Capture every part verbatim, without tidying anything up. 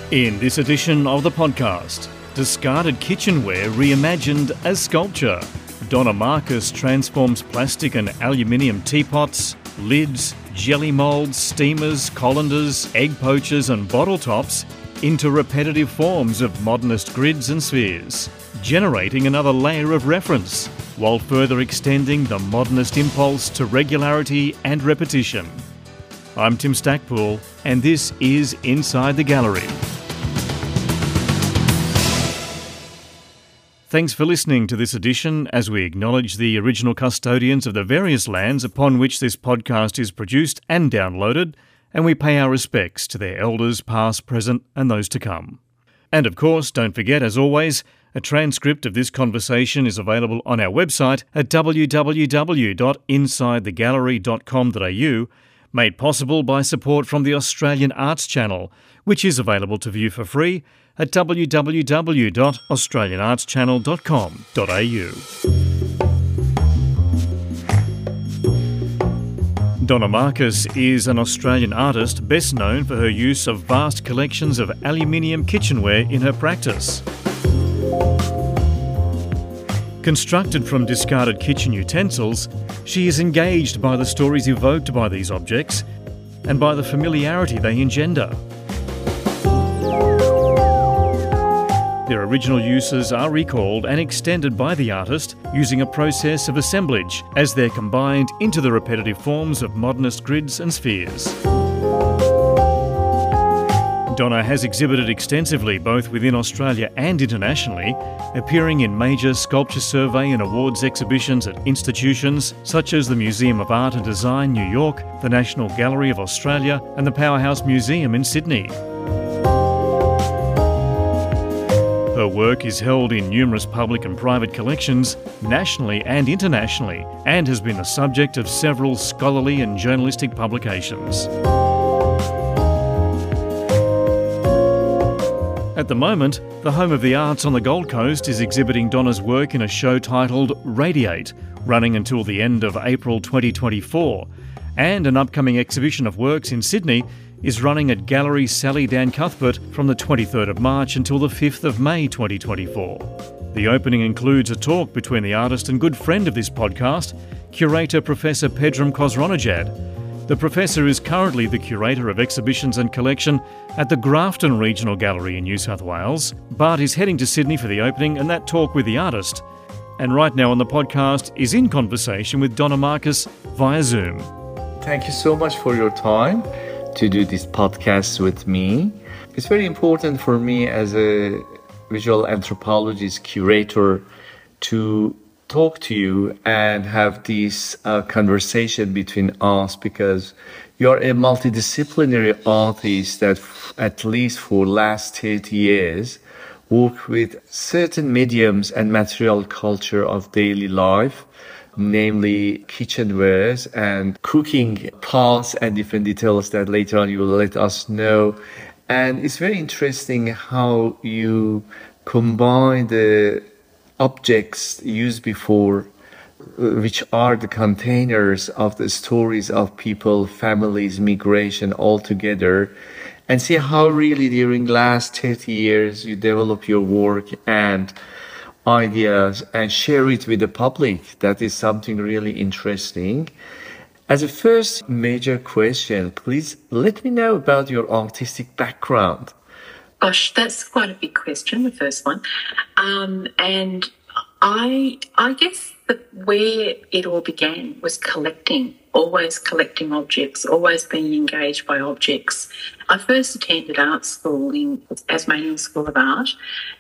In this edition of the podcast, discarded kitchenware reimagined as sculpture. Donna Marcus transforms plastic and aluminium teapots, lids, jelly moulds, steamers, colanders, egg poachers and bottle tops into repetitive forms of modernist grids and spheres, generating another layer of reference, while further extending the modernist impulse to regularity and repetition. I'm Tim Stackpool, and this is Inside the Gallery. Thanks for listening to this edition as we acknowledge the original custodians of the various lands upon which this podcast is produced and downloaded, and we pay our respects to their elders past, present and those to come. And of course, don't forget, as always, a transcript of this conversation is available on our website at w w w dot inside the gallery dot com dot a u, made possible by support from the Australian Arts Channel, which is available to view for free at w w w dot australian arts channel dot com dot a u. Donna Marcus is an Australian artist best known for her use of vast collections of aluminium kitchenware in her practice. Constructed from discarded kitchen utensils, she is engaged by the stories evoked by these objects and by the familiarity they engender. Their original uses are recalled and extended by the artist using a process of assemblage as they're combined into the repetitive forms of modernist grids and spheres. Donna has exhibited extensively both within Australia and internationally, appearing in major sculpture survey and awards exhibitions at institutions such as the Museum of Art and Design, New York, the National Gallery of Australia and the Powerhouse Museum in Sydney. Her work is held in numerous public and private collections, nationally and internationally, and has been the subject of several scholarly and journalistic publications. At the moment, the Home of the Arts on the Gold Coast is exhibiting Donna's work in a show titled Radiate, running until the end of April twenty twenty-four, and an upcoming exhibition of works in Sydney is running at Gallery Sally Dan Cuthbert from the twenty-third of March until the fifth of May twenty twenty-four. The opening includes a talk between the artist and good friend of this podcast, curator Professor Pedram Khosronejad. The professor is currently the curator of exhibitions and collection at the Grafton Regional Gallery in New South Wales, but is heading to Sydney for the opening and that talk with the artist. And right now on the podcast is in conversation with Donna Marcus via Zoom. Thank you so much for your time to do this podcast with me. It's very important for me as a visual anthropologist curator to talk to you and have this uh, conversation between us, because you're a multidisciplinary artist that f- at least for last thirty years work with certain mediums and material culture of daily life, namely kitchenwares and cooking pots and different details that later on you will let us know. And it's very interesting how you combine the objects used before, which are the containers of the stories of people, families, migration all together, and see how really during last thirty years you develop your work and ideas and share it with the public. That is something really interesting. As a first major question, please let me know about your artistic background. Gosh, that's quite a big question, the first one. Um, and I I guess that where it all began was collecting, always collecting objects, always being engaged by objects. I first attended art school in Tasmanian School of Art,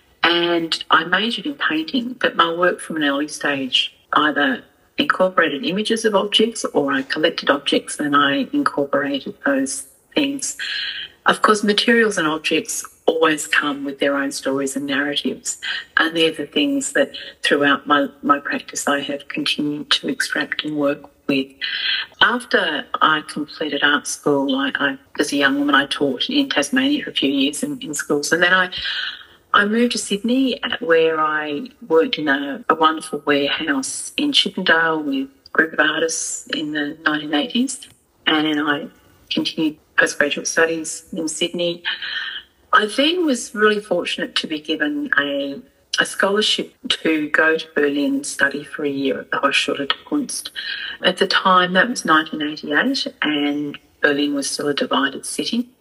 and I majored in painting, but my work from an early stage either incorporated images of objects or I collected objects and I incorporated those things. Of course, materials and objects always come with their own stories and narratives, and they're the things that throughout my, my practice I have continued to extract and work with. After I completed art school, I, I as a young woman I taught in Tasmania for a few years in, in schools, and then I I moved to Sydney, where I worked in a, a wonderful warehouse in Chippendale with a group of artists in the nineteen eighties, and I continued postgraduate studies in Sydney. I then was really fortunate to be given a, a scholarship to go to Berlin and study for a year at the Hochschule der Kunst. At the time, that was nineteen eighty-eight, and Berlin was still a divided city.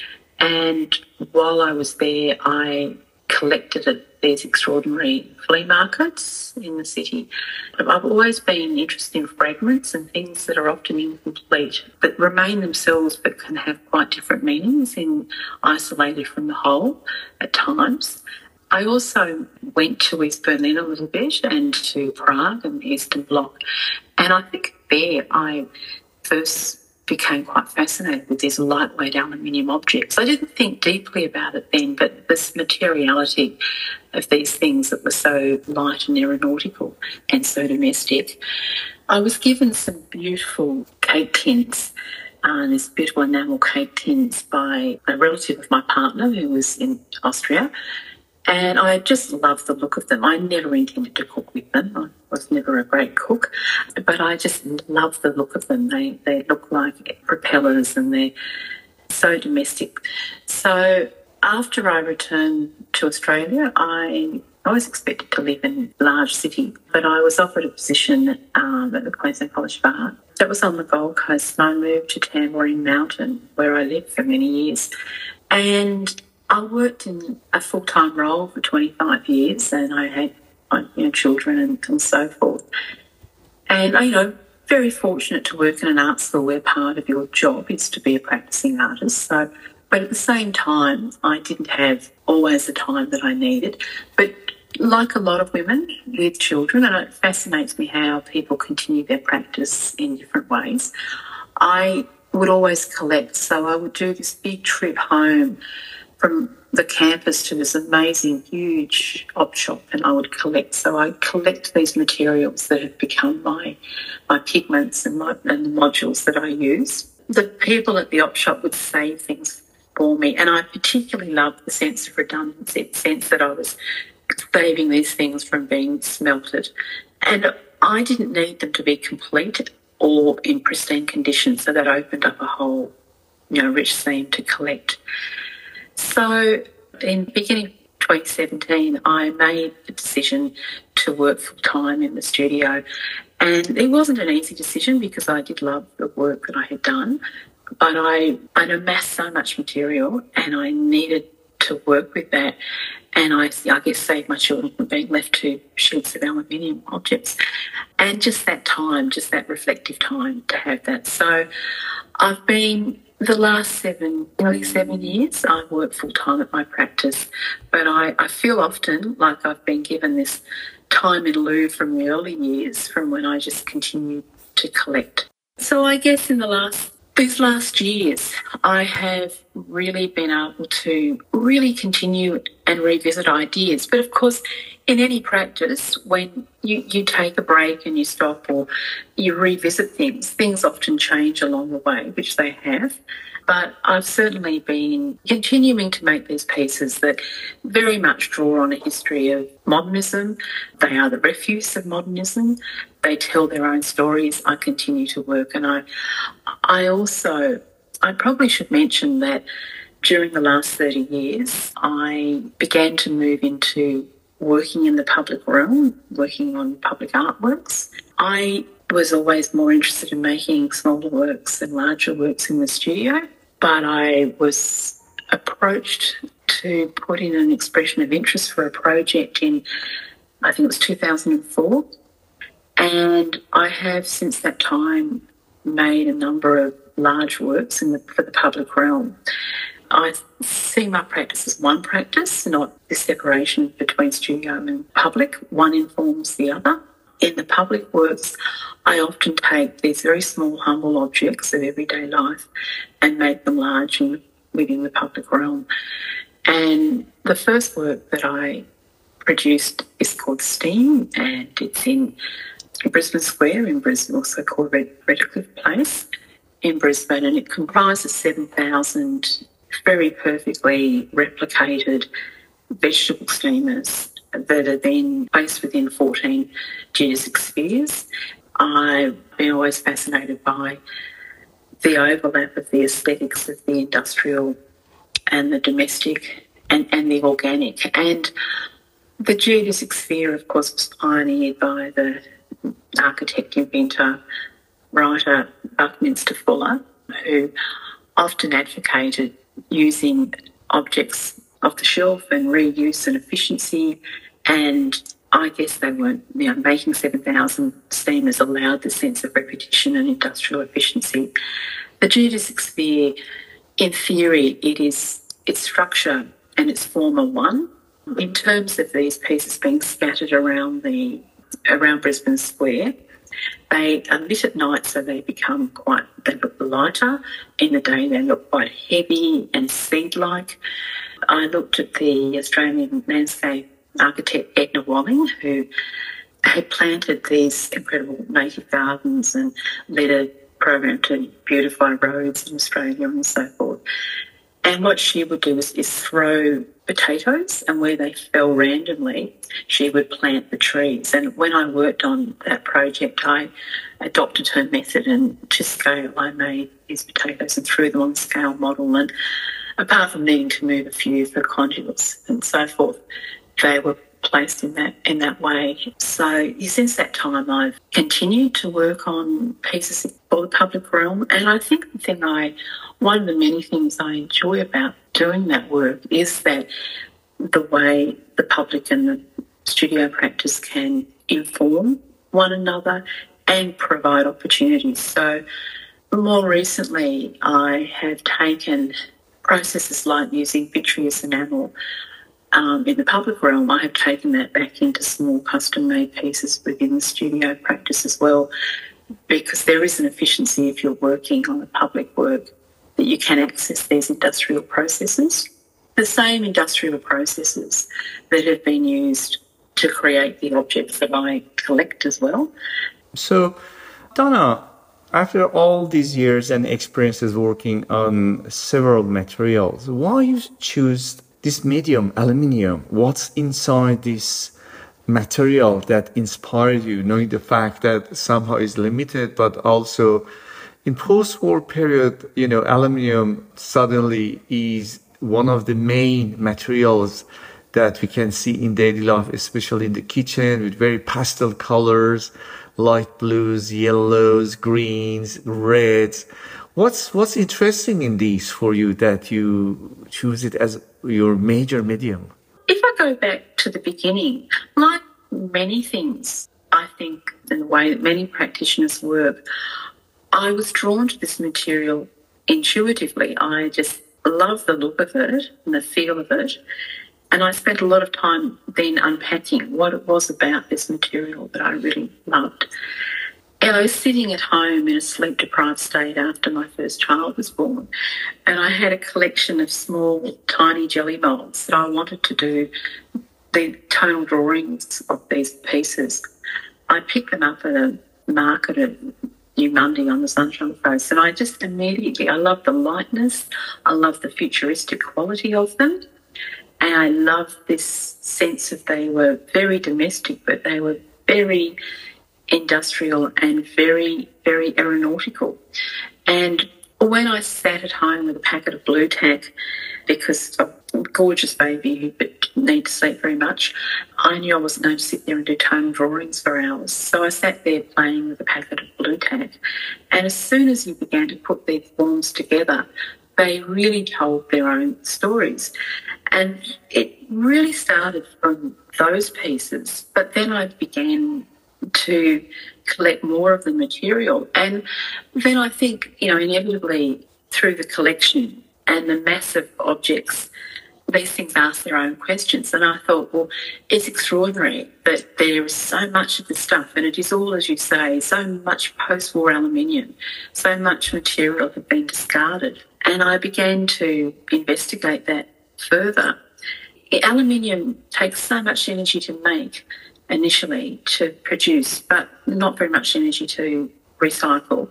And while I was there, I collected at these extraordinary flea markets in the city. I've always been interested in fragments and things that are often incomplete, but remain themselves but can have quite different meanings in isolated from the whole at times. I also went to East Berlin a little bit and to Prague and the Eastern Bloc. And I think there I first became quite fascinated with these lightweight aluminium objects. I didn't think deeply about it then, but this materiality of these things that were so light and aeronautical and so domestic. I was given some beautiful cake tins, uh, these beautiful enamel cake tins by a relative of my partner who was in Austria. And I just loved the look of them. I never intended to cook with them. I was never a great cook, but I just loved the look of them. They they look like propellers and they're so domestic. So after I returned to Australia, I, I was expected to live in a large city, but I was offered a position um, at the Queensland College of Art. That was on the Gold Coast, and I moved to Tamborine Mountain, where I lived for many years. And I worked in a full-time role for twenty-five years, and I had you know, children and, and so forth. And, you know, very fortunate to work in an art school where part of your job is to be a practising artist. So, but at the same time, I didn't have always the time that I needed. But like a lot of women with children, and it fascinates me how people continue their practice in different ways, I would always collect. So I would do this big trip home from the campus to this amazing, huge op shop, and I would collect. So I collect these materials that have become my my pigments and my and the modules that I use. The people at the op shop would save things for me, and I particularly loved the sense of redundancy, the sense that I was saving these things from being smelted. And I didn't need them to be complete or in pristine condition, so that opened up a whole, you know, rich seam to collect. So in the beginning of twenty seventeen, I made the decision to work full-time in the studio. And it wasn't an easy decision because I did love the work that I had done, but I, I'd amassed so much material and I needed to work with that. And I, I guess, saved my children from being left to sheets of aluminium objects. And just that time, just that reflective time to have that. So I've been... The last seven, nearly seven years, I've worked full-time at my practice, but I, I feel often like I've been given this time in lieu from the early years, from when I just continued to collect. So I guess in the last, these last years, I have really been able to really continue and revisit ideas. But of course, in any practice, when you, you take a break and you stop or you revisit things, things often change along the way, which they have. But I've certainly been continuing to make these pieces that very much draw on a history of modernism. They are the refuse of modernism. They tell their own stories. I continue to work. And I, I also, I probably should mention that during the last thirty years, I began to move into working in the public realm, working on public artworks. I was always more interested in making smaller works and larger works in the studio, but I was approached to put in an expression of interest for a project in, I think it was two thousand four, and I have since that time made a number of large works in the, for the public realm. I see my practice as one practice, not the separation between studio and public. One informs the other. In the public works, I often take these very small, humble objects of everyday life and make them large in, within the public realm. And the first work that I produced is called Steam, and it's in Brisbane Square in Brisbane, also called Red, Redcliffe Place in Brisbane, and it comprises seven thousand very perfectly replicated vegetable steamers that are then placed within fourteen geodesic spheres. I've been always fascinated by the overlap of the aesthetics of the industrial and the domestic and, and the organic. And the geodesic sphere, of course, was pioneered by the architect, inventor, writer Buckminster Fuller, who often advocated using objects off the shelf and reuse and efficiency. And I guess they weren't, you know, making seven thousand steamers allowed the sense of repetition and industrial efficiency. The geodesic sphere, in theory, it is its structure and its form are one. In terms of these pieces being scattered around the around Brisbane Square, they are lit at night, so they become quite, they look lighter. In the day, they look quite heavy and seed-like. I looked at the Australian landscape architect Edna Walling, who had planted these incredible native gardens and led a program to beautify roads in Australia and so forth. And what she would do is, is throw potatoes, and where they fell randomly, she would plant the trees. And when I worked on that project, I adopted her method, and to scale, I made these potatoes and threw them on the scale model. And apart from needing to move a few for conduits and so forth, they were placed in that in that way. So since that time, I've continued to work on pieces for the public realm. And I think the thing I, one of the many things I enjoy about doing that work is that the way the public and the studio practice can inform one another and provide opportunities. So more recently, I have taken processes like using vitreous enamel Um, in the public realm. I have taken that back into small custom-made pieces within the studio practice as well, because there is an efficiency if you're working on a public work that you can access these industrial processes, the same industrial processes that have been used to create the objects that I collect as well. So, Donna, after all these years and experiences working on several materials, why you choose this medium, aluminium? What's inside this material that inspired you, knowing the fact that somehow is limited, but also in post-war period, you know, aluminium suddenly is one of the main materials that we can see in daily life, especially in the kitchen, with very pastel colors, light blues, yellows, greens, reds. What's what's interesting in these for you that you choose it as your major medium? If I go back to the beginning, like many things, I think, in the way that many practitioners work, I was drawn to this material intuitively. I just love the look of it and the feel of it. And I spent a lot of time then unpacking what it was about this material that I really loved. And I was sitting at home in a sleep-deprived state after my first child was born, and I had a collection of small, tiny jelly molds that I wanted to do the tonal drawings of these pieces. I picked them up at a market at New Monday on the Sunshine Coast, and I just immediately, I loved the lightness, I loved the futuristic quality of them, and I loved this sense of they were very domestic, but they were very industrial and very, very aeronautical. And when I sat at home with a packet of Blue Tack, because I'm a gorgeous baby who didn't need to sleep very much, I knew I wasn't going to sit there and do tonal drawings for hours. So I sat there playing with a packet of Blue Tack. And as soon as you began to put these forms together, they really told their own stories. And it really started from those pieces. But then I began to collect more of the material. And then I think, you know, inevitably through the collection and the massive objects, these things ask their own questions. And I thought, well, it's extraordinary that there is so much of this stuff, and it is all, as you say, so much post-war aluminium, so much material had been discarded. And I began to investigate that further. Aluminium takes so much energy to make initially, to produce, but not very much energy to recycle.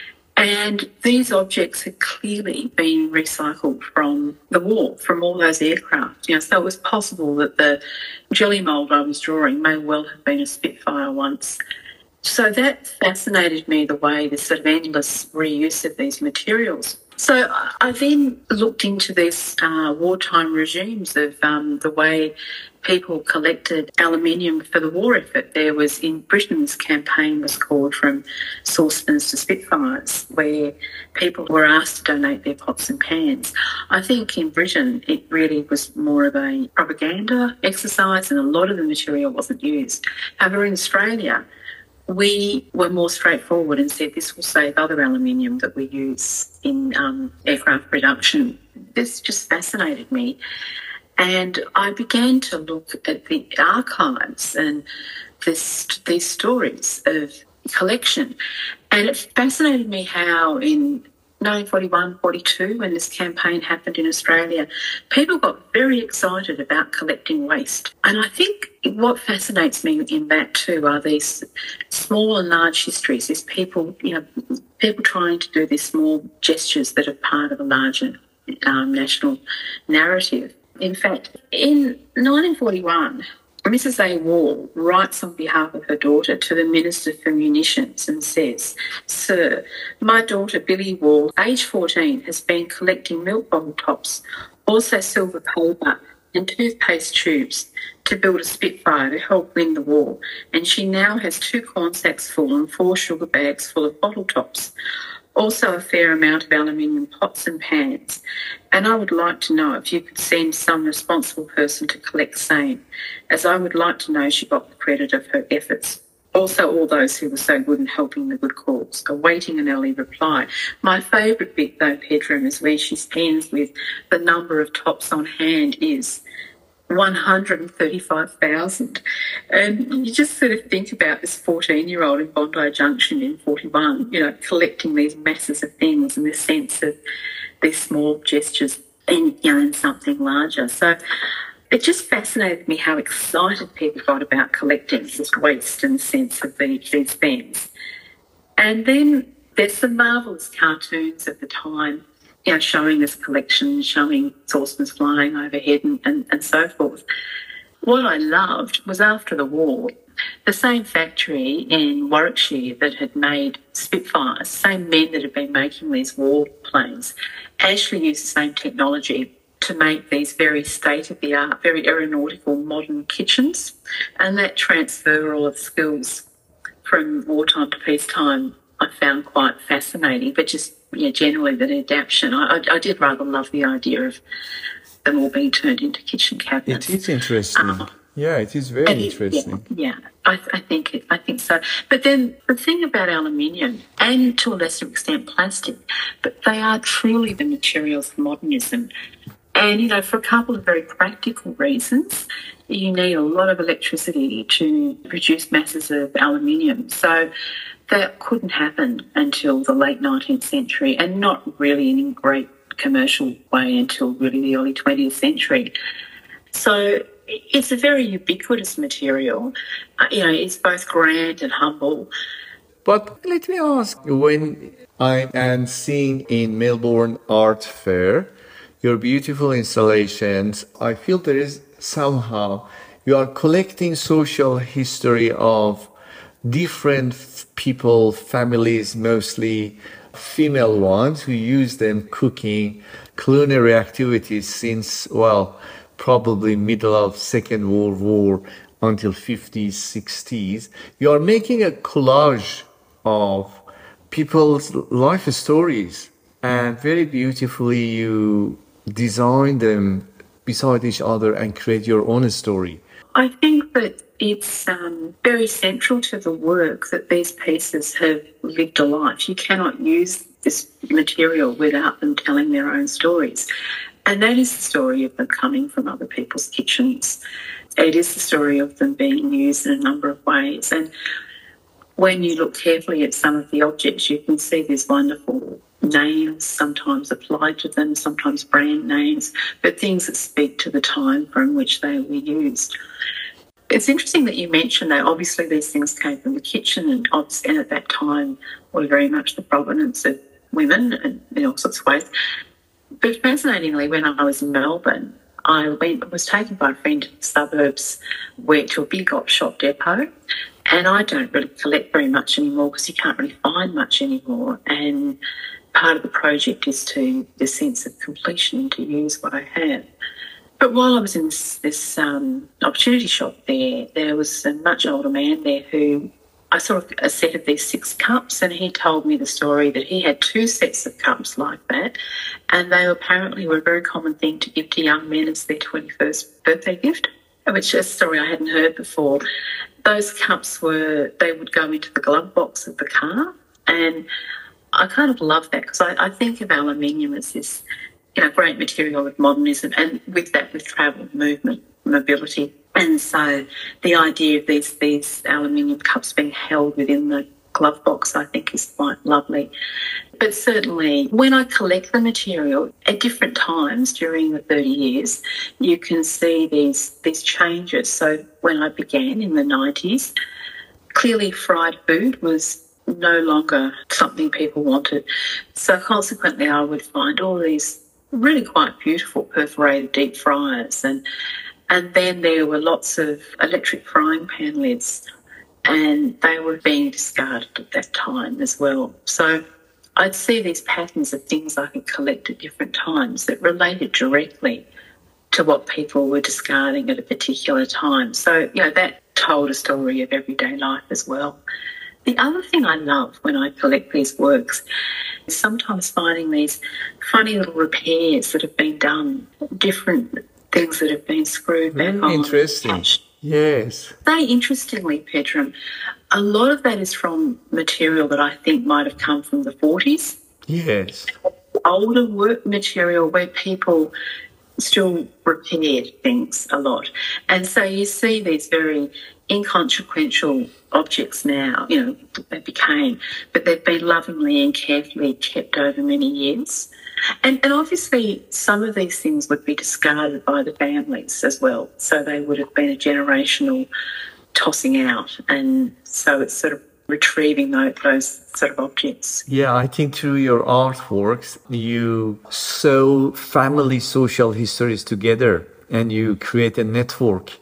And these objects had clearly been recycled from the war, from all those aircraft. You know, so it was possible that the jelly mould I was drawing may well have been a Spitfire once. So that fascinated me, the way, this sort of endless reuse of these materials. So I then looked into this uh, wartime regimes of um, the way people collected aluminium for the war effort. There was, in Britain, this campaign was called From Saucepans to Spitfires, where people were asked to donate their pots and pans. I think in Britain it really was more of a propaganda exercise and a lot of the material wasn't used. However, in Australia, we were more straightforward and said this will save other aluminium that we use in um, aircraft production. This just fascinated me. And I began to look at the archives and this, these stories of collection. And it fascinated me how in nineteen forty-one forty-two, when this campaign happened in Australia, people got very excited about collecting waste. And I think what fascinates me in that too are these small and large histories, these people, you know, people trying to do these small gestures that are part of a larger um, national narrative. In fact, in nineteen forty-one, Missus A. Wall writes on behalf of her daughter to the Minister for Munitions and says, "Sir, my daughter Billy Wall, aged fourteen, has been collecting milk bottle tops, also silver paper and toothpaste tubes to build a Spitfire to help win the war, and she now has two corn sacks full and four sugar bags full of bottle tops. Also a fair amount of aluminium pots and pans. And I would like to know if you could send some responsible person to collect same, as I would like to know she got the credit of her efforts. Also all those who were so good in helping the good cause, awaiting an early reply." My favourite bit, though, Pedram, is where she ends with the number of tops on hand is one hundred thirty-five thousand. And you just sort of think about this fourteen-year-old in Bondi Junction in forty-one, you know, collecting these masses of things and this sense of these small gestures in, you know, in something larger. So it just fascinated me how excited people got about collecting this waste and the sense of the, these things. And then there's some marvellous cartoons of the time, you know, showing this collection, showing saucepans flying overhead and, and, and so forth. What I loved was after the war, the same factory in Warwickshire that had made Spitfires, same men that had been making these war planes, actually used the same technology to make these very state-of-the-art, very aeronautical modern kitchens. And that transferal of skills from wartime to peacetime I found quite fascinating, but just yeah, generally the adaptation. I, I, I did rather love the idea of them all being turned into kitchen cabinets. It is interesting. Um, yeah, it is very it, interesting. Yeah, yeah I, I think it, I think so. But then the thing about aluminium, and to a lesser extent plastic, but they are truly the materials of modernism. And, you know, for a couple of very practical reasons, you need a lot of electricity to produce masses of aluminium. So that couldn't happen until the late nineteenth century, and not really in a great commercial way until really the early twentieth century. So it's a very ubiquitous material. Uh, you know, it's both grand and humble. But let me ask, when I am seeing in Melbourne Art Fair your beautiful installations, I feel there is somehow you are collecting social history of different people, families, mostly female ones, who use them cooking, culinary activities since, well, probably middle of Second World War until fifties, sixties. You are making a collage of people's life stories, and very beautifully you design them beside each other and create your own story. I think that it's um, very central to the work that these pieces have lived a life. You cannot use this material without them telling their own stories. And that is the story of them coming from other people's kitchens. It is the story of them being used in a number of ways. And when you look carefully at some of the objects, you can see these wonderful names sometimes applied to them, sometimes brand names, but things that speak to the time from which they were used. It's interesting that you mentioned that obviously these things came from the kitchen, and obviously at that time were very much the provenance of women in, in all sorts of ways. But fascinatingly, when I was in Melbourne, I went, was taken by a friend to the suburbs, went to a big op shop depot, And I don't really collect very much anymore because you can't really find much anymore. And part of the project is to the sense of completion, to use what I have. But while I was in this, this um, opportunity shop there, there was a much older man there who I saw a set of these six cups, and he told me the story that he had two sets of cups like that, and they apparently were a very common thing to give to young men as their twenty-first birthday gift, which is a story I hadn't heard before. Those cups were, they would go into the glove box of the car, and I kind of love that because I, I think of aluminium as this, you know, great material of modernism, and with that, with travel, movement, mobility. And so the idea of these these aluminium cups being held within the glove box, I think, is quite lovely. But certainly when I collect the material at different times during the thirty years, you can see these, these changes. So when I began in the nineties, clearly fried food was no longer something people wanted. So consequently, I would find all these really quite beautiful perforated deep fryers, and and then there were lots of electric frying pan lids, and they were being discarded at that time as well. So I'd see these patterns of things I could collect at different times that related directly to what people were discarding at a particular time. So, you know, that told a story of everyday life as well. The other thing I love when I collect these works is sometimes finding these funny little repairs that have been done, different things that have been screwed back Very on. interesting. Attached. Yes. Very interestingly, Pedram, a lot of that is from material that I think might have come from the forties. Yes. Older work material where people still repaired things a lot. And so you see these very inconsequential objects now, you know, they became, but they've been lovingly and carefully kept over many years. And, and obviously some of these things would be discarded by the families as well. So they would have been a generational tossing out. And so it's sort of retrieving those, those sort of objects. Yeah, I think through your artworks, you sew family social histories together and you create a network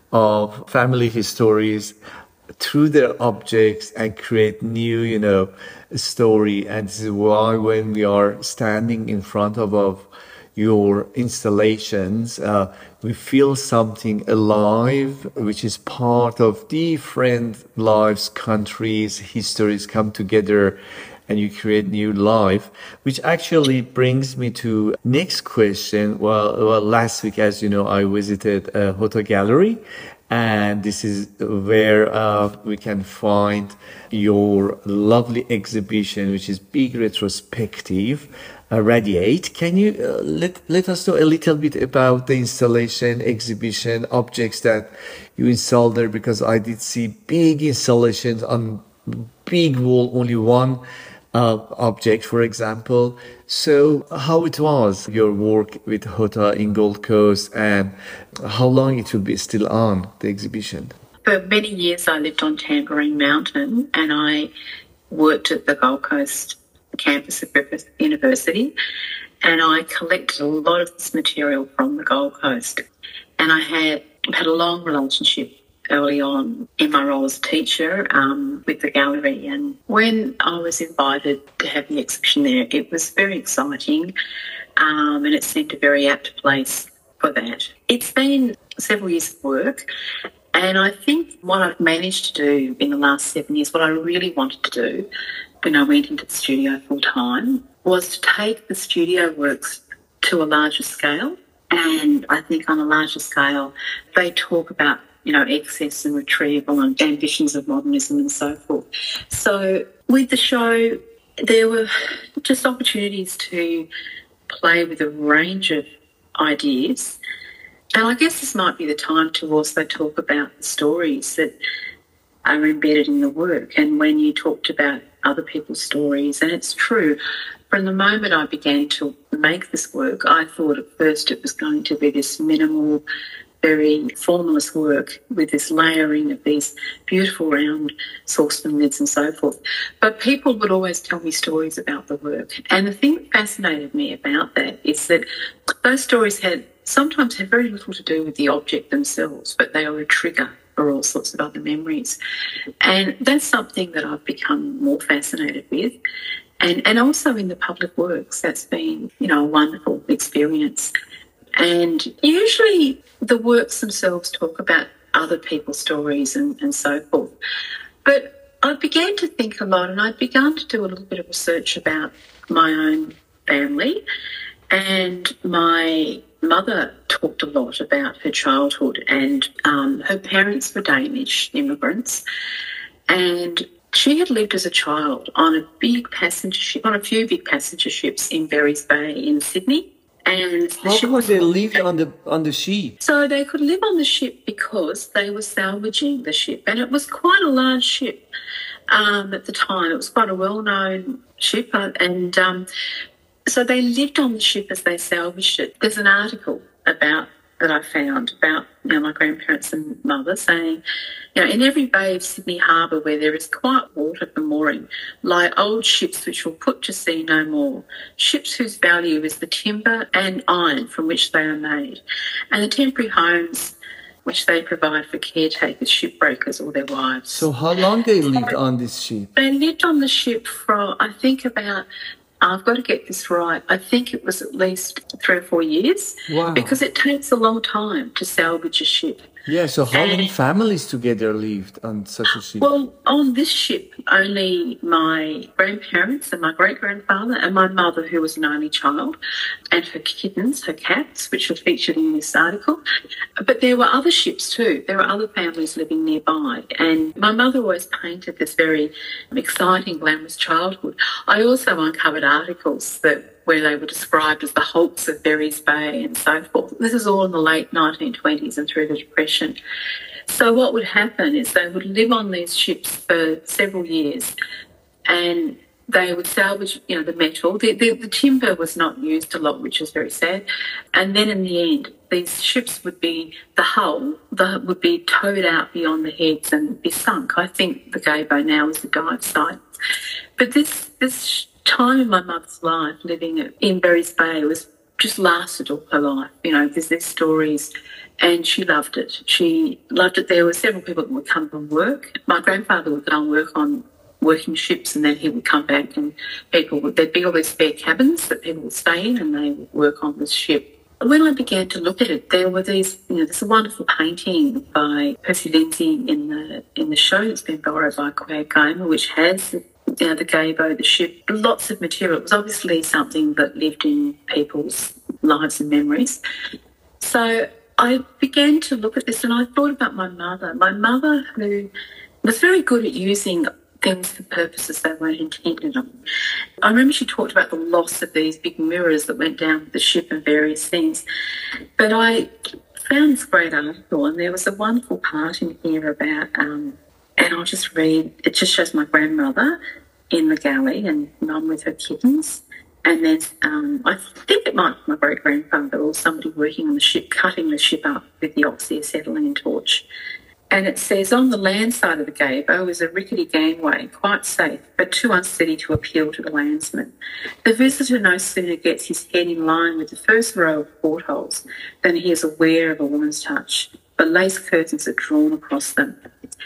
of family histories through their objects and create new, you know, story. And this is why when we are standing in front of, of your installations, uh, we feel something alive, which is part of different lives, countries, histories come together and you create new life, which actually brings me to next question. Well, well last week, as you know, I visited a Hota gallery, and this is where uh, we can find your lovely exhibition, which is big retrospective, uh, Radiate. Can you uh, let, let us know a little bit about the installation, exhibition, objects that you installed there? Because I did see big installations on big wall, only one uh, object, for example. So how it was, your work with Hota in Gold Coast, and how long it will be still on, the exhibition? For many years I lived on Tamborine Mountain and I worked at the Gold Coast campus of Griffith University, and I collected a lot of this material from the Gold Coast. And I had had a long relationship early on in my role as a teacher um, with the gallery. And when I was invited to have the exhibition there, it was very exciting um, and it seemed a very apt place for that. It's been several years of work, and I think what I've managed to do in the last seven years, what I really wanted to do when I went into the studio full time, was to take the studio works to a larger scale. And I think on a larger scale, they talk about, you know, excess and retrieval and ambitions of modernism and so forth. So with the show, there were just opportunities to play with a range of ideas. And I guess this might be the time to also talk about the stories that are embedded in the work. And when you talked about other people's stories, and it's true, from the moment I began to make this work, I thought at first it was going to be this minimal, very formalist work with this layering of these beautiful round saucepan lids and so forth. But people would always tell me stories about the work. And the thing that fascinated me about that is that those stories had sometimes had very little to do with the object themselves, but they were a trigger for all sorts of other memories. And that's something that I've become more fascinated with. And, and also in the public works, that's been, you know, a wonderful experience. And usually the works themselves talk about other people's stories and, and so forth. But I began to think a lot, and I'd begun to do a little bit of research about my own family. And my mother talked a lot about her childhood, and um, her parents were Danish immigrants. And she had lived as a child on a big passenger ship, on a few big passenger ships in Berries Bay in Sydney. And the How ship- come they lived on the on the ship? So they could live on the ship because they were salvaging the ship, and it was quite a large ship um, at the time. It was quite a well-known ship, uh, and um, so they lived on the ship as they salvaged it. There's an article about that I found about, you know, my grandparents and mother saying, you know, in every bay of Sydney Harbour where there is quiet water for mooring lie old ships which will put to sea no more, ships whose value is the timber and iron from which they are made, and the temporary homes which they provide for caretakers, shipbreakers or their wives. So how long they lived on this ship? They lived on the ship for, I think, about, I've got to get this right, I think it was at least three or four years. Wow. Because it takes a long time to salvage a ship. Yeah, so how many And- families together lived on such a ship? Well, on this ship, only my grandparents and my great-grandfather and my mother, who was an only child, and her kittens, her cats, which were featured in this article. But there were other ships too. There were other families living nearby. And my mother always painted this very exciting, glamorous childhood. I also uncovered articles that where they were described as the hulks of Berries Bay and so forth. This is all in the late nineteen twenties and through the Depression. So what would happen is they would live on these ships for several years, and they would salvage, you know, the metal. The, the, the timber was not used a lot, which is very sad. And then in the end, these ships would be, the hull the, would be towed out beyond the heads and be sunk. I think the Gaybo now is a dive site. But this this time in my mother's life, living in Berries Bay, was just lasted all her life. You know, there's these stories, and she loved it. She loved it. There were several people that would come and work. My grandfather would go and work on working ships, and then he would come back, and people would, there'd be all these spare cabins that people would stay in, and they would work on this ship. When I began to look at it, there were these, you know, there's a wonderful painting by Percy Lindsay in the in the show that's been borrowed by Quag Gamer, which has, you know, the Gaybo, the ship, lots of material. It was obviously something that lived in people's lives and memories. So I began to look at this, and I thought about my mother. My mother, who was very good at using things for purposes they weren't intended on. I remember she talked about the loss of these big mirrors that went down with the ship and various things. But I found this great article, and there was a wonderful part in here about, um, and I'll just read, it just shows my grandmother in the galley and mum with her kittens. And then um, I think it might be my great-grandfather or somebody working on the ship, cutting the ship up with the oxyacetylene torch. And it says, on the land side of the Gaybo is a rickety gangway, quite safe, but too unsteady to appeal to the landsman. The visitor no sooner gets his head in line with the first row of portholes than he is aware of a woman's touch. The lace curtains are drawn across them.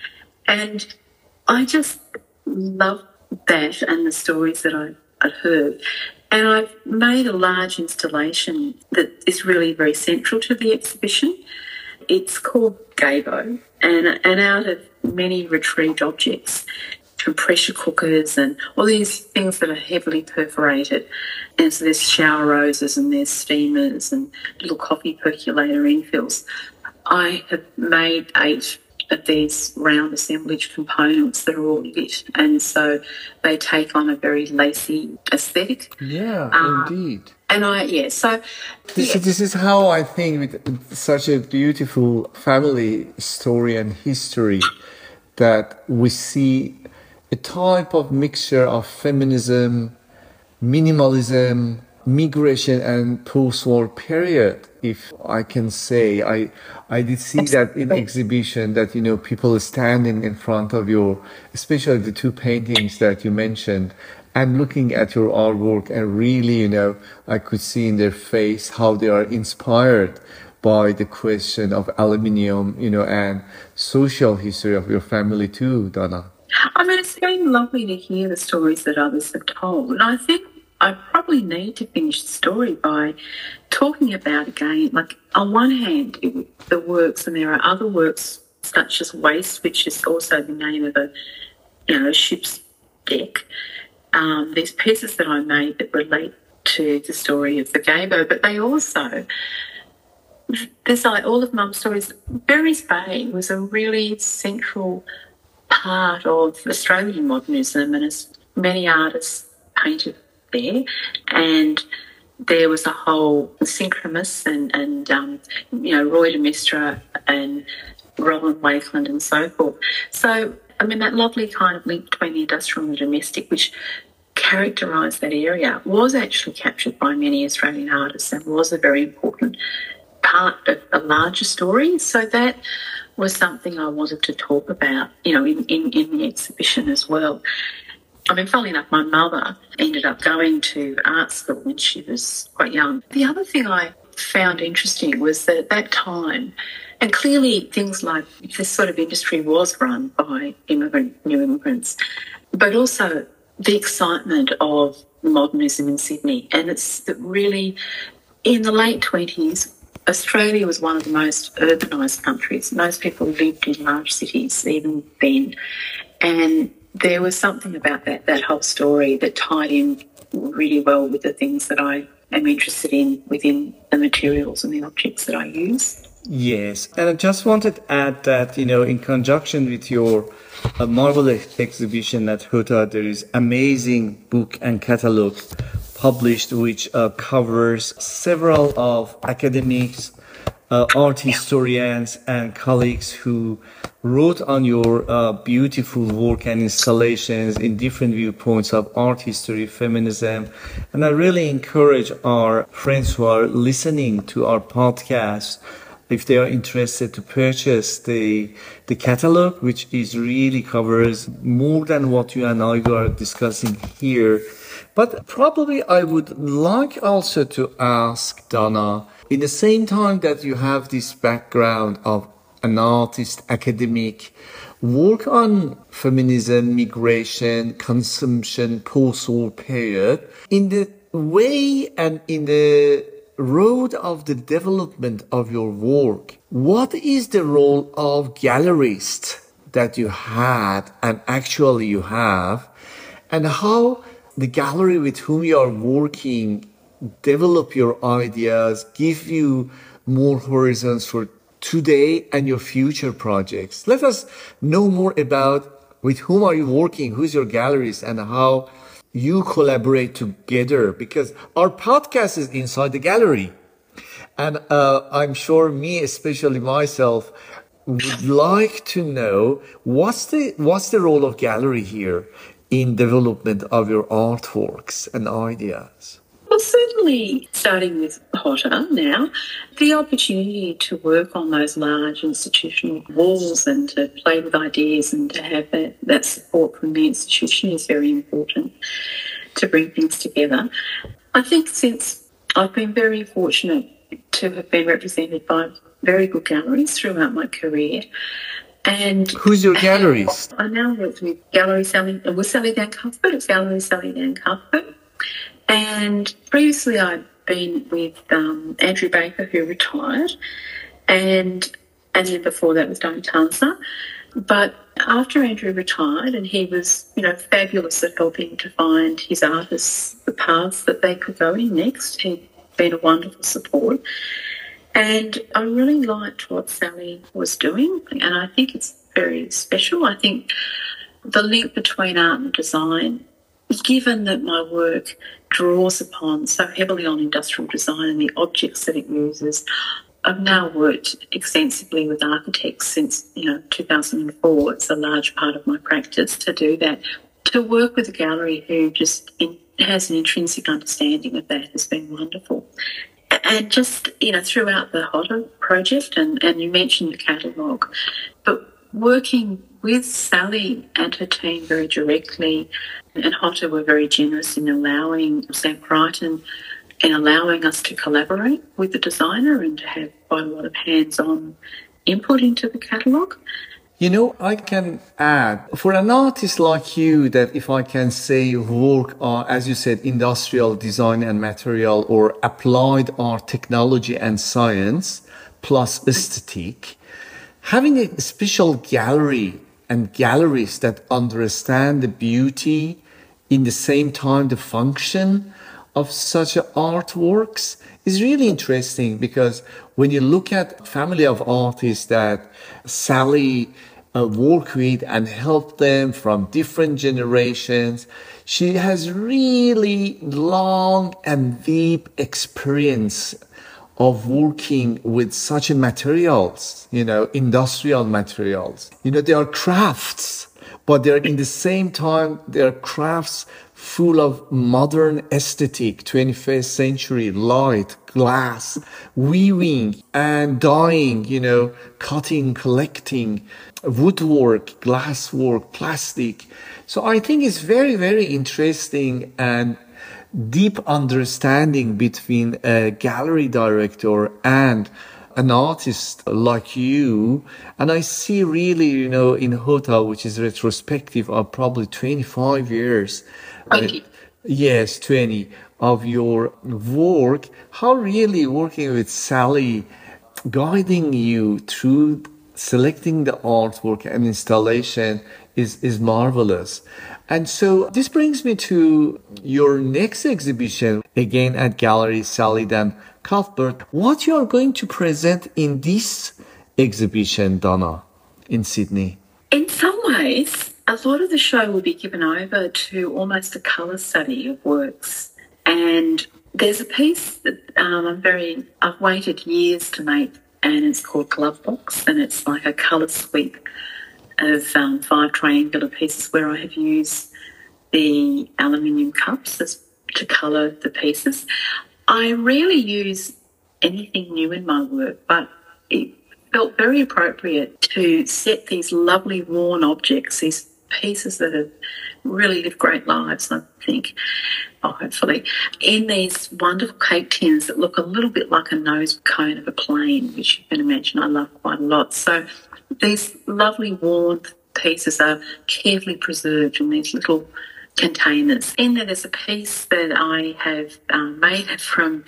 And I just love that and the stories that I, I'd heard. And I've made a large installation that is really very central to the exhibition. It's called Gaybo, and, and out of many retrieved objects, from pressure cookers and all these things that are heavily perforated. And so there's shower roses and there's steamers and little coffee percolator infills. I have made eight of these round assemblage components that are all lit, and so they take on a very lacy aesthetic. Yeah, Um, indeed. And I, yeah, so... This, yeah. this is how I think with such a beautiful family story and history that we see a type of mixture of feminism, minimalism, migration and post-war period, if I can say. I I did see that in exhibition that, you know, people standing in front of your, especially the two paintings that you mentioned, and looking at your artwork, and really, you know, I could see in their face how they are inspired by the question of aluminium, you know, and social history of your family too, Donna. I mean, it's been lovely to hear the stories that others have told. And I think I probably need to finish the story by talking about, again, like on one hand, it, the works, and there are other works such as Waste, which is also the name of a, you know, a ship's deck. Um, there's pieces that I made that relate to the story of the Gaybo, but they also, there's like all of Mum's stories. Berries Bay was a really central part of Australian modernism, and as many artists painted there, and there was a whole Synchromus and, and um, you know, Roy de Maistre and Roland Wakeland and so forth. So, I mean, that lovely kind of link between the industrial and the domestic, which characterised that area, was actually captured by many Australian artists and was a very important part of a larger story. So that was something I wanted to talk about, you know, in, in, in the exhibition as well. I mean, funnily enough, my mother ended up going to art school when she was quite young. The other thing I found interesting was that at that time, and clearly things like this sort of industry was run by immigrant, new immigrants, but also the excitement of modernism in Sydney. And it's that really, in the late twenties, Australia was one of the most urbanised countries. Most people lived in large cities even then. And there was something about that, that whole story that tied in really well with the things that I am interested in within the materials and the objects that I use. Yes, and I just wanted to add that, you know, in conjunction with your uh, marvelous exhibition at HOTA, there is amazing book and catalog published which uh, covers several of academics, uh, art historians and colleagues who wrote on your uh, beautiful work and installations in different viewpoints of art history, feminism. And I really encourage our friends who are listening to our podcast, if they are interested, to purchase the the catalog, which is really covers more than what you and I are discussing here. But probably I would like also to ask Donna, in the same time that you have this background of an artist, academic, work on feminism, migration, consumption, post-war period, in the way and in the road of the development of your work, what is the role of gallerist that you had and actually you have, and how the gallery with whom you are working develop your ideas, give you more horizons for today and your future projects? Let us know more about with whom are you working, who's your gallerist, and how you collaborate together, because our podcast is inside the gallery. And uh, I'm sure me, especially myself, would like to know what's the what's the role of gallery here in development of your artworks and ideas. Well, certainly, starting with HOTA now, the opportunity to work on those large institutional walls and to play with ideas and to have that, that support from the institution is very important to bring things together. I think since I've been very fortunate to have been represented by very good galleries throughout my career. And who's your gallerist? I now work with Gallery Sally, with Sally Dan Cuthbert. It's Gallery Sally Dan Cuthbert. And previously I'd been with um, Andrew Baker, who retired, and and then before that was Diane Tanza. But after Andrew retired, and he was, you know, fabulous at helping to find his artists the paths that they could go in next. He'd been a wonderful support. And I really liked what Sally was doing, and I think it's very special. I think the link between art and design, given that my work draws upon so heavily on industrial design and the objects that it uses, I've now worked extensively with architects since, you know, two thousand four. It's a large part of my practice to do that. To work with a gallery who just in, has an intrinsic understanding of that has been wonderful. And just, you know, throughout the HOTA project, and, and you mentioned the catalogue, but working with Sally and her team very directly, and HOTA were very generous in allowing Sam Crichton in allowing us to collaborate with the designer and to have quite a lot of hands-on input into the catalogue. You know, I can add, for an artist like you, that if I can say work on, as you said, industrial design and material, or applied art, technology and science, plus aesthetic, having a special gallery and galleries that understand the beauty, in the same time the function of such artworks is really interesting, because when you look at family of artists that Sally uh, work with and help them from different generations, she has really long and deep experience of working with such materials, you know, industrial materials. You know, they are crafts, but they're in the same time, they're crafts full of modern aesthetic, twenty-first century light, glass, weaving and dyeing, you know, cutting, collecting, woodwork, glasswork, plastic. So I think it's very, very interesting and deep understanding between a gallery director and an artist like you. And I see really, you know, in Hota, which is retrospective of probably twenty-five years. twenty. Uh, yes, twenty of your work. How really working with Sally, guiding you through selecting the artwork and installation is, is marvelous. And so this brings me to your next exhibition, again at Gallery Sally Dan Cuthbert. What you are going to present in this exhibition, Donna, in Sydney? In some ways, a lot of the show will be given over to almost a colour study of works. And there's a piece that um, I'm very, I've waited years to make, and it's called Glovebox, and it's like a colour sweep of um, five triangular pieces where I have used the aluminium cups as, to colour the pieces. I rarely use anything new in my work, but it felt very appropriate to set these lovely worn objects, these pieces that have really lived great lives, I think, oh, hopefully, in these wonderful cake tins that look a little bit like a nose cone of a plane, which you can imagine I love quite a lot. So these lovely worn pieces are carefully preserved in these little containers. In there, there's a piece that I have um, made from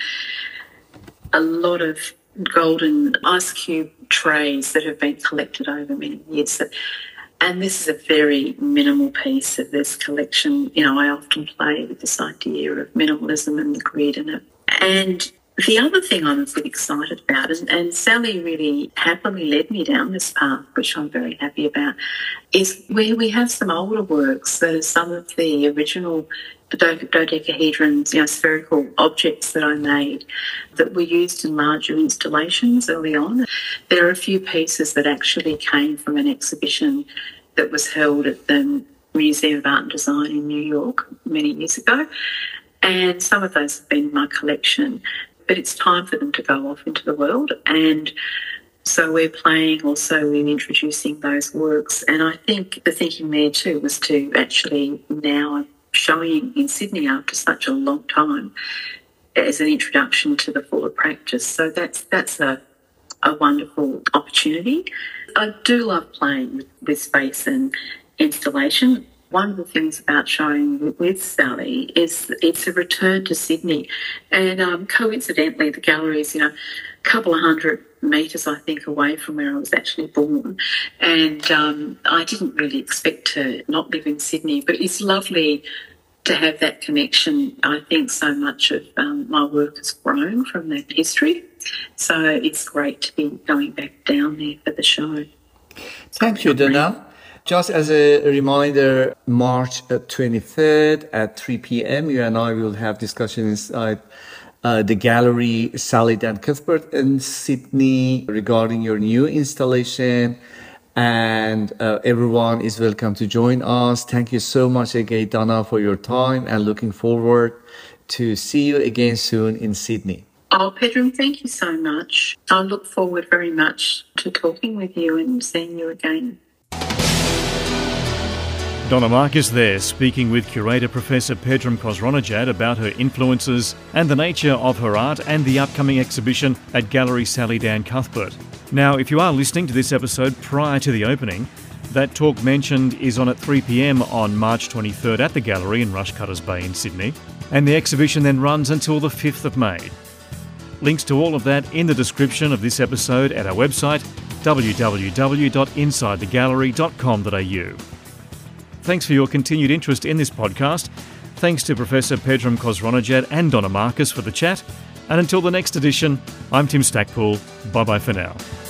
a lot of golden ice cube trays that have been collected over many years. And this is a very minimal piece of this collection. You know, I often play with this idea of minimalism and the grid in it. And the other thing I'm a bit excited about, and, and Sally really happily led me down this path, which I'm very happy about, is where we have some older works that are some of the original dodecahedrons, you know, spherical objects that I made that were used in larger installations early on. There are a few pieces that actually came from an exhibition that was held at the Museum of Art and Design in New York many years ago, and some of those have been in my collection. But it's time for them to go off into the world, and so we're playing also in introducing those works. And I think the thinking there too was to actually now showing in Sydney after such a long time as an introduction to the fuller practice. So that's that's a, a wonderful opportunity. I do love playing with, with space and installation. One of the things about showing with Sally is it's a return to Sydney. And um, coincidentally, the gallery is, you know, a couple of hundred metres, I think, away from where I was actually born. And um, I didn't really expect to not live in Sydney, but it's lovely to have that connection. I think so much of um, my work has grown from that history. So it's great to be going back down there for the show. Thank you, Donna. Just as a reminder, March twenty-third at three p.m., you and I will have discussion inside uh, the gallery Sally Dan Cuthbert in Sydney regarding your new installation. And uh, everyone is welcome to join us. Thank you so much again, Donna, for your time, and looking forward to see you again soon in Sydney. Oh, Pedram, thank you so much. I look forward very much to talking with you and seeing you again. Donna Marcus there, speaking with curator Professor Pedram Khosronejad about her influences and the nature of her art and the upcoming exhibition at Gallery Sally Dan Cuthbert. Now, if you are listening to this episode prior to the opening, that talk mentioned is on at three p.m. on March twenty-third at the Gallery in Rushcutters Bay in Sydney, and the exhibition then runs until the fifth of May. Links to all of that in the description of this episode at our website, w w w dot inside the gallery dot com dot a u. Thanks for your continued interest in this podcast. Thanks to Professor Pedram Khosronejad and Donna Marcus for the chat. And until the next edition, I'm Tim Stackpool. Bye-bye for now.